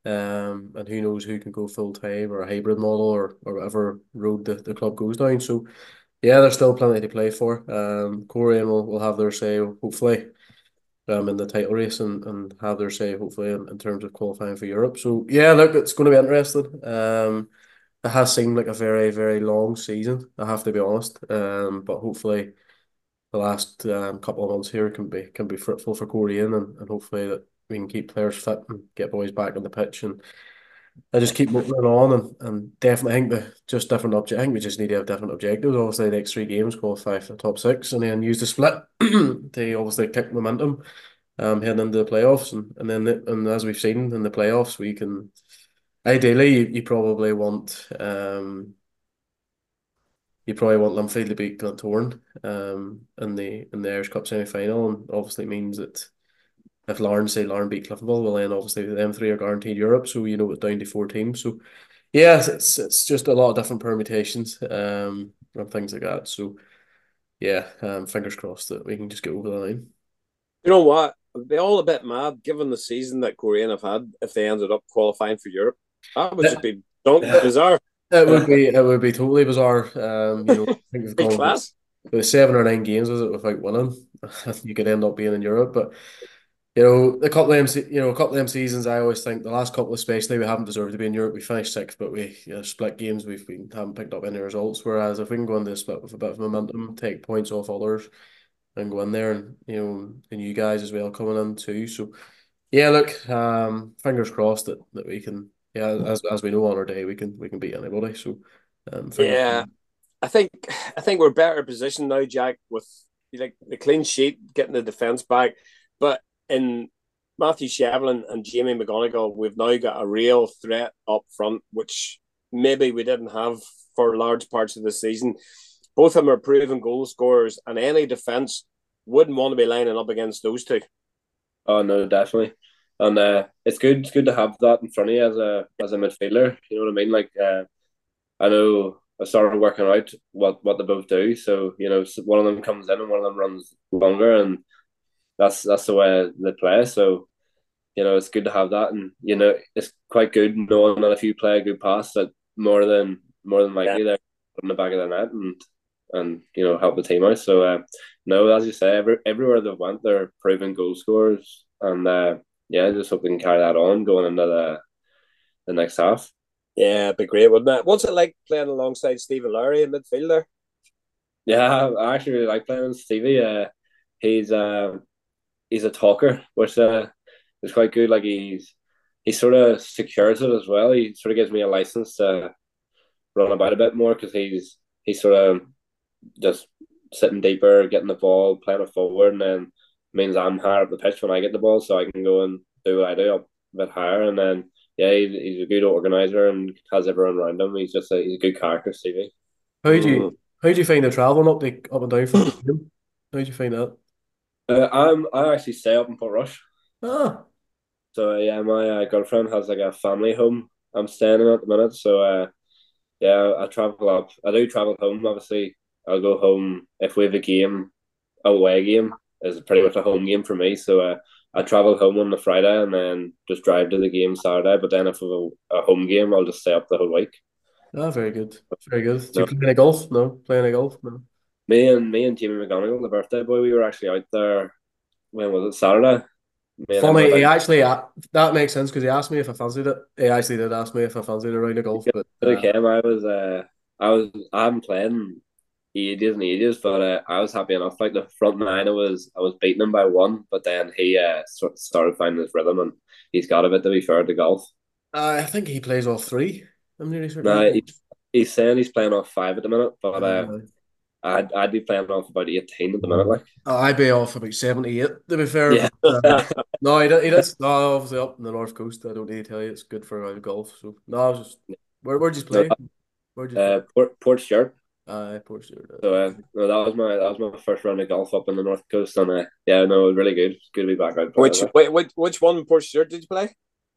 Um, and who knows who can go full time or a hybrid model or, or whatever road the, the club goes down. So, yeah, there's still plenty to play for. Um, Coleraine will, will have their say, hopefully, um, in the title race and, and have their say, hopefully, in, in terms of qualifying for Europe. So, yeah, look, it's going to be interesting. Um, it has seemed like a very, very long season, I have to be honest. Um, but hopefully, the last um, couple of months here can be can be fruitful for Coleraine and, and hopefully that we can keep players fit and get boys back on the pitch and I just keep moving on and, and definitely think that just different object. I think we just need to have different objectives. Obviously, the next three games qualify for the top six, and then use the split to obviously kick momentum, um, heading into the playoffs. And and then the, and as we've seen in the playoffs, we can ideally you, you probably want um you probably want Linfield to beat Glentoran um in the in the Irish Cup semi final, and obviously it means that if Larne say Larne beat Cliftonville, well then obviously them three are guaranteed Europe, so you know it's down to four teams. So yeah, it's it's just a lot of different permutations um and things like that. So yeah, um fingers crossed that we can just get over the line.
You know what? It'd be all a bit mad given the season that Coleraine have had if they ended up qualifying for Europe. That would just be bizarre.
It would be it would be totally bizarre. Um, you know, I think we've gone
class.
With seven or nine games was it without winning. You could end up being in Europe, but you know, a couple of them, you know, a couple of them seasons, I always think the last couple especially, we haven't deserved to be in Europe. We finished sixth, but we you know, split games. We've been haven't picked up any results. Whereas if we can go into the split with a bit of momentum, take points off others, and go in there, and you know, and you guys as well coming in too. So yeah, look, um, fingers crossed that that we can, yeah, as as we know on our day, we can we can beat anybody. So, um, fingers.
Yeah, I think I think we're better positioned now, Jack, with like the clean sheet, getting the defence back. But in Matthew Shevlin and Jamie McGonigal, we've now got a real threat up front, which maybe we didn't have for large parts of the season. Both of them are proven goal scorers, and any defence wouldn't want to be lining up against those two.
Oh no, definitely. And uh, it's good. It's good to have that in front of you as a as a midfielder. You know what I mean? Like uh, I know I started working out what what they both do. So you know, one of them comes in and one of them runs longer, and that's that's the way they play. So you know, it's good to have that, and you know, it's quite good knowing that if you play a good pass, that more than more than likely yeah. they're in the back of the net and and you know help the team out. So uh, no, as you say, every, everywhere they've went, they're proven goal scorers, and uh, yeah, I just hope they can carry that on going into the the next half.
Yeah, it'd be great, wouldn't it? What's it like playing alongside Stephen Lowry in midfield?
Yeah, I actually really like playing with Stevie. Uh, he's uh, he's a talker, which uh, is quite good. Like he's he sort of secures it as well. He sort of gives me a license to run about a bit more because he's he's sort of just sitting deeper, getting the ball, playing it forward, and then means I'm higher up the pitch when I get the ball, so I can go and do what I do up a bit higher. And then yeah, he's, he's a good organizer and has everyone around him. He's just a he's a good character, Stevie.
How do you how do you find the traveling up the up and down from the game? How do you find that?
Uh, I'm I actually stay up in Portrush.
Ah.
So uh, yeah, my uh, girlfriend has like a family home I'm staying in at the minute. So uh, yeah, I travel up. I do travel home. Obviously, I'll go home if we have a game, away game is pretty much a home game for me. So uh, I travel home on the Friday and then just drive to the game Saturday. But then if we have a, a home game, I'll just stay up the whole week.
Ah, very good, very good. Do you play any golf? No, playing any golf? No.
Me and me and Jamie McGonigal, the birthday boy, we were actually out there. When was it? Saturday.
Funny, he actually that makes sense because he asked me if I fancied it. He actually did ask me if I fancied a round of golf, but
uh, okay, I was uh, I was I haven't played in ages and ages, but uh, I was happy enough. Like the front nine, I was I was beating him by one, but then he uh sort of started finding his rhythm, and he's got a bit to be fair to golf.
Uh, I think he plays off three. I'm nearly certain.
Nah, he's, he's saying he's playing off five at the minute, but uh, uh I'd I'd be playing off about eighteen at the minute, like.
Oh, I'd be off about seventy-eight to be fair.
Yeah.
But, uh, no, he, he does. No, obviously up in the north coast. I don't need to tell you, it's good for a round of golf. So no, I was just where where'd you play?
Where'd you uh, play? Port Portstewart.
Uh, Portstewart.
So uh, no, that was my that was my first round of golf up in the north coast, and uh, yeah, no, it was really good. It's good to be back out.
Which wait, which which one in Portstewart did you play?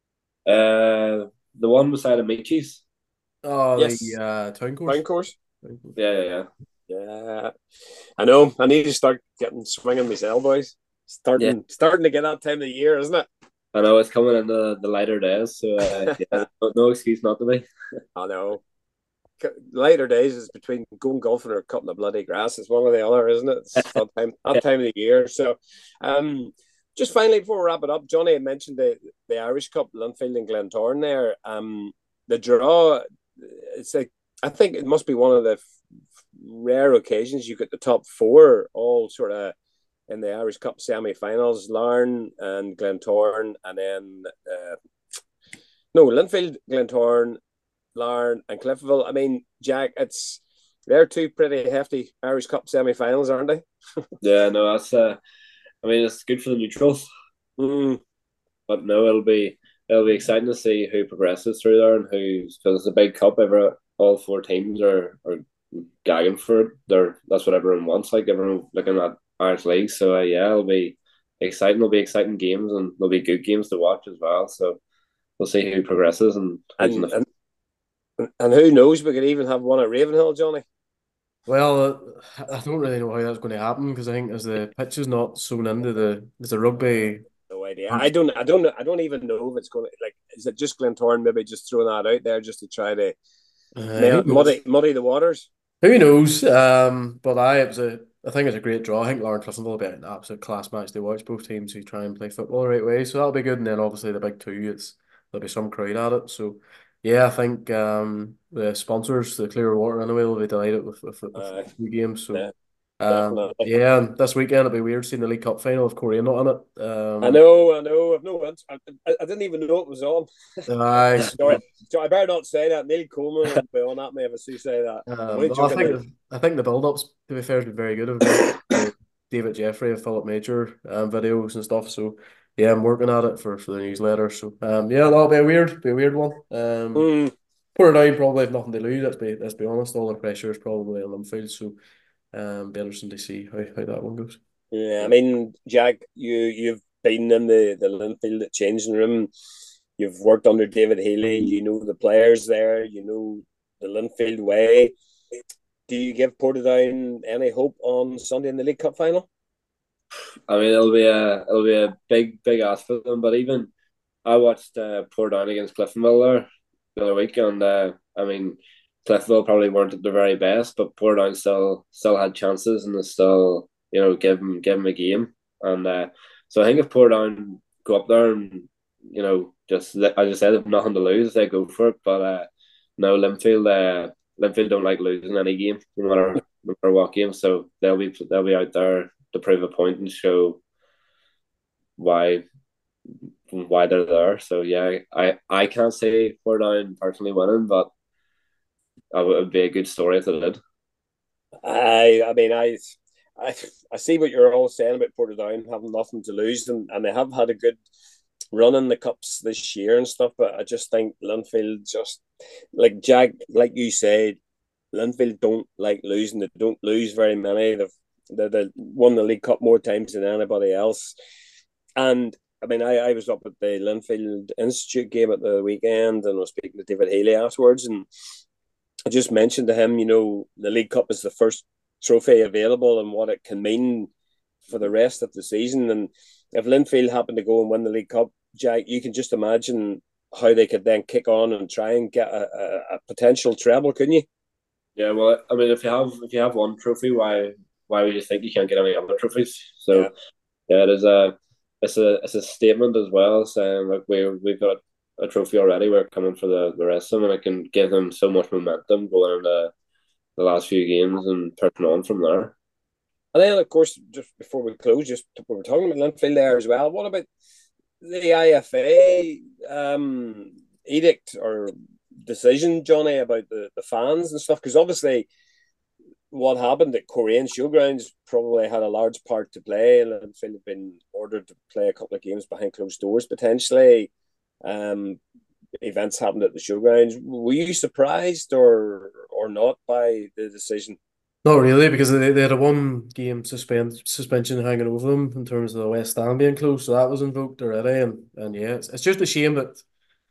Uh, the one beside of Michi's.
Oh, yes. the uh, town course.
Town course.
Yeah, yeah, yeah.
Yeah, I know. I need to start getting swinging these elbows. Starting, yeah. starting to get that time of the year, isn't it?
I know it's coming into the lighter days, so uh, yeah, no, no excuse not to be.
I know. Lighter days is between going golfing or cutting the bloody grass. It's one or the other, isn't it? It's that time, that time of the year. So, um, just finally before we wrap it up, Johnny had mentioned the the Irish Cup, Linfield and Glentoran. There, um, the draw. It's like I think it must be one of the rare occasions you get the top four all sort of in the Irish Cup semi-finals, Larne and Glentoran, and then uh, no Linfield, Glentoran, Larne and Cliffordville. I mean, Jack, it's they're two pretty hefty Irish Cup semi-finals, aren't they?
Yeah, no, that's uh, I mean, it's good for the neutrals,
mm.
but no, it'll be it'll be exciting to see who progresses through there and who's because it's a big cup. Every all four teams are are gagging for it. They're that's what everyone wants. Like everyone looking at Irish League. So uh, yeah, it'll be exciting. There'll be exciting games and there'll be good games to watch as well. So we'll see who progresses and
and, the... and, and who knows? We could even have one at Ravenhill, Johnny.
Well, uh, I don't really know how that's going to happen because I think as the pitch is not sewn into the there's a rugby.
No idea. I don't. I don't. I don't even know if it's going to like. Is it just Glentoran maybe just throwing that out there just to try to uh, muddy muddy the waters?
Who knows? Um, but I it was a I think it's a great draw. I think Larne Clifton will be an absolute class match to watch. Both teams who try and play football the right way, so that'll be good. And then obviously the big two, it's there'll be some crowd at it. So yeah, I think um, the sponsors, the Clear Water anyway, will be delighted with with, with uh, the games. So yeah. Um,
definitely.
yeah, and this weekend it'll be weird seeing the League Cup final of Korea not in it.
I
Um,
know, I know. I've no. I, I, I didn't even know it was on.
aye,
Sorry,
so,
so I better not say that. Neil Coleman will be on at me if I do say that. I'm
um,
only
no, I
joking now.
think I think the build-ups, to be fair, has been very good. I've been watching the David Jeffrey of Philip Major um, videos and stuff. So yeah, I'm working at it for, for the newsletter. So um, yeah, that'll be a weird, be a weird one. Um,
Mm,
Portadown probably have nothing to lose. Let's be let's be honest. All the pressure is probably on Linfield. So um, be interesting to see how, how that one goes.
yeah, I mean, Jack, you you've been in the the Linfield changing room. You've worked under David Healy. You know the players there. You know the Linfield way. Do you give Portadown any hope on Sunday in the League Cup final?
I mean, it'll be a it'll be a big big ask for them. But even I watched uh, Portadown against Cliftonville there the other week, and uh, I mean, Cliftonville probably weren't at their very best, but Portadown still still had chances and they still you know give them give them a game. And uh, so I think if Portadown go up there and you know just as I just said, if nothing to lose, they go for it. But uh, no, Linfield uh, Linfield don't like losing any game, no matter no matter what game. So they'll be they'll be out there to prove a point and show why why they're there. So yeah, I I can't say Portadown personally winning, but it would be a good story if they did.
I I mean I I I see what you're all saying about Portadown having nothing to lose, and, and they have had a good run in the cups this year and stuff. But I just think Linfield just like Jack, like you said, Linfield don't like losing. They don't lose very many. They've they they won the League Cup more times than anybody else. And I mean, I, I was up at the Linfield Institute game at the weekend, and I was speaking to David Healy afterwards, and I just mentioned to him, you know, the League Cup is the first trophy available and what it can mean for the rest of the season. And if Linfield happen to go and win the League Cup, Jack, you can just imagine how they could then kick on and try and get a, a, a potential treble, couldn't you?
Yeah, well, I mean, if you have if you have one trophy, why why would you think you can't get any other trophies?
Yeah.
So yeah, it is a it's a it's a statement as well, saying like we we've got a trophy already. We're coming for the, the rest of them, and it can give them so much momentum going into the last few games and pushing on from there.
And then, of course, just before we close, just we were talking about Linfield there as well. What about the I F A um, edict or decision, Johnny, about the, the fans and stuff? Because obviously, what happened at Korean Showgrounds probably had a large part to play, and Linfield have been ordered to play a couple of games behind closed doors potentially. Um, events happened at the Showgrounds. Were you surprised or or not by the decision?
Not really, because they, they had a one game suspend suspension hanging over them in terms of the West Stand being closed, so that was invoked already. And, and yeah, it's, it's just a shame that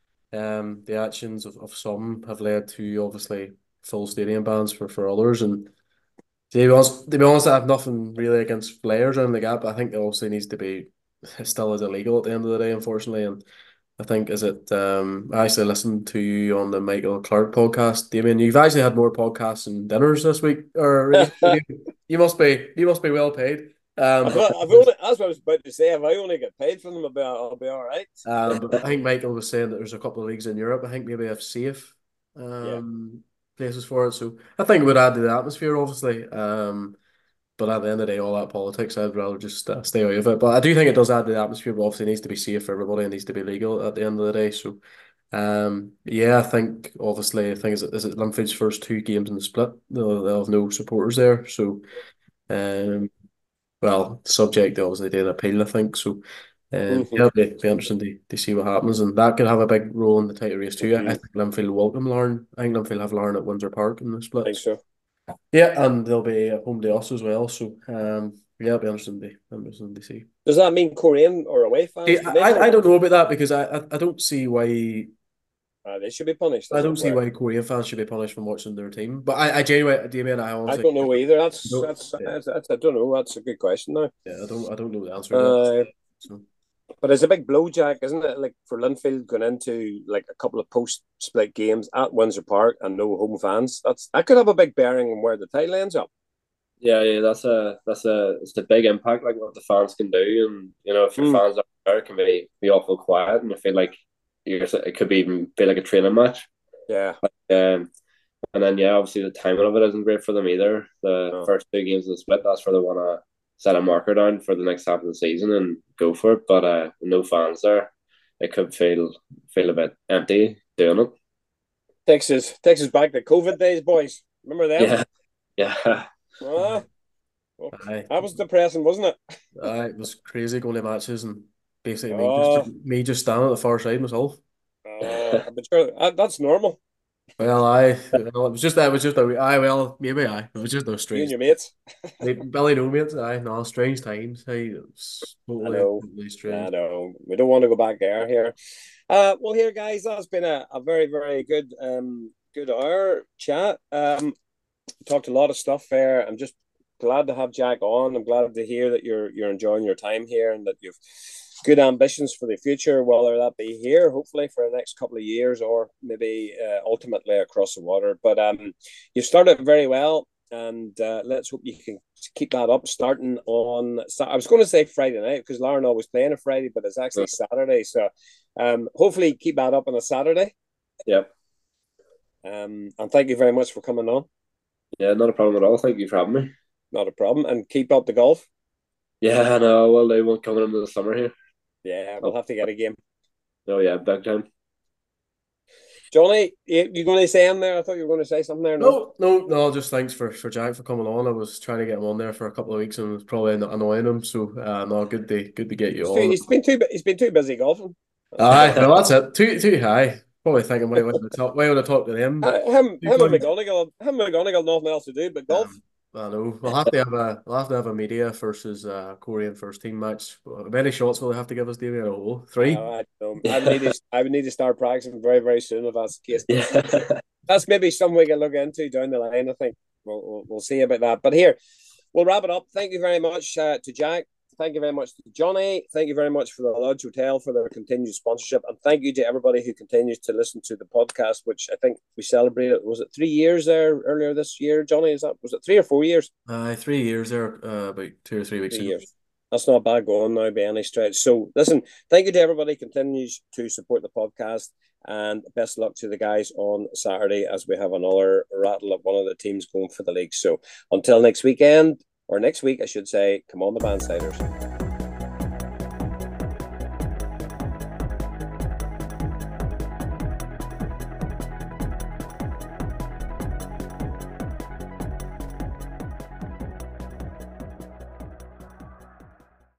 um the actions of, of some have led to obviously full stadium bans for, for others. And to be honest, to be honest, I have nothing really against players or anything like that, but I think it also needs to be it still is illegal at the end of the day, unfortunately. And I think is it um I actually listened to you on the Michael Clark podcast. Damien, you've actually had more podcasts and dinners this week, or you must be you must be well paid. Um,
I've,
but,
I've only, that's what I was about to say. If I only get paid from them, I'll be, I'll be all right.
um, but I think Michael was saying that there's a couple of leagues in Europe. I think maybe have safe
Yeah.
um places for it. So I think it would add to the atmosphere, obviously. Um, but at the end of the day, all that politics, I'd rather just uh, stay out of it. But I do think it does add to the atmosphere. But obviously, it needs to be safe for everybody. It needs to be legal at the end of the day. So. Um, yeah, I think obviously I think is it is it Linfield's first two games in the split. They'll, they'll have no supporters there, so um, well, subject to obviously to an appeal, I think. So, um,
Mm-hmm.
yeah, it'll be, be interesting to, to see what happens, and that could have a big role in the title race too. I, I
Mm-hmm.
think Linfield will welcome Larne. I think Linfield have Larne at Windsor Park in the
I think
splits.
so.
Yeah, and they'll be at home to us as well. So, um, yeah, it'll be interesting to interesting to see.
Does that mean Korean or away
See,
fans?
I, I don't know about that because I, I I don't see why.
Uh, they should be punished.
I
As
don't
it
see
were.
why Korean fans should be punished from watching their team. But I, I genuinely, Damien, I
I
honestly
don't know either. That's
don't.
that's,
Yeah,
that's, that's I don't know. That's a good question now.
yeah, I don't, I don't know the answer to that.
Uh,
So,
but it's a big blow, Jack, isn't it? Like for Linfield going into like a couple of post-split games at Windsor Park and no home fans. That's that could have a big bearing on where the title ends up.
Yeah, yeah, that's a that's a it's a big impact like what the fans can do, and you know if your
Mm.
fans are there, it can be be awful quiet, and I feel like you're it could be even feel like a training match.
Yeah.
Um, And then yeah, obviously the timing of it isn't great for them either. The
No.
first two games of the split, that's where they want to set a marker down for the next half of the season and go for it. But uh, with no fans there, it could feel feel a bit empty doing it.
Takes us takes us back to COVID days, boys. Remember them?
Yeah, yeah,
Ah, well,
Aye.
that was depressing, wasn't it?
Aye, it was crazy going to matches and basically me
Oh,
just me just standing at the far side myself.
oh, but sure, that, that's normal.
Well, I well, it was just that it was just a wee- aye, well, maybe aye. It was just those
You and
strange
your mates.
like, Billy no mates, aye, no, strange times. Aye, it was
I
totally,
know.
totally
I
strange.
know. We don't want to go back there here. Uh, well, here, guys, that's been a, a very, very good, um, good hour chat. Um, talked a lot of stuff there. I'm just glad to have Jack on. I'm glad to hear that you're you're enjoying your time here and that you've good ambitions for the future, whether that be here, hopefully for the next couple of years, or maybe uh, ultimately across the water. But um, you started very well, and uh, let's hope you can keep that up. Starting on, I was going to say Friday night because Lauren always playing a Friday, but it's actually Saturday. So um, hopefully keep that up on a Saturday.
yep,
Um, and thank you very much for coming on.
yeah. Not a problem at all. Thank you for having me.
Not a problem. And keep up the golf.
Yeah, no, well, they won't coming into the summer here.
Yeah, we'll
Oh,
have to get a game.
oh yeah, big time.
Johnny, you, you going to say in there? I thought you were going to say something there. No,
No, no, no, just thanks for for Jack for coming on. I was trying to get him on there for a couple of weeks and was probably anno- annoying him. So uh no, good to good to get you
he's, too,
on.
he's been too he's been too busy golfing. That's the
Aye,
problem.
well that's it. Too too high. Probably thinking why would I talk why would I talk to them?
Uh, him,
Two
him and
times.
McGonigal, him and McGonigal, nothing else to do but golf.
Um, I know. We'll have to have a we'll have to have a media versus uh Korean first team match. How many shots will they have to give us, Davey, in a hole? Three?
Uh, I don't know. I would need to. I would need to start practicing very, very soon if that's the case. But
Yeah.
that's maybe something we can look into down the line. I think we'll we'll, we'll see about that. But here, we'll wrap it up. Thank you very much uh, to Jack. Thank you very much to Johnny. Thank you very much for the Lodge Hotel for their continued sponsorship. And thank you to everybody who continues to listen to the podcast, which I think we celebrated. Was it three years there earlier this year, Johnny? Is that was it three or four years?
Uh, three years there, uh, about two or three weeks
Three
ago.
years. That's not bad going now by any stretch. So listen, thank you to everybody who continues to support the podcast. And best of luck to the guys on Saturday as we have another rattle of one of the teams going for the league. So until next weekend, or next week, I should say, come on the Bandsiders.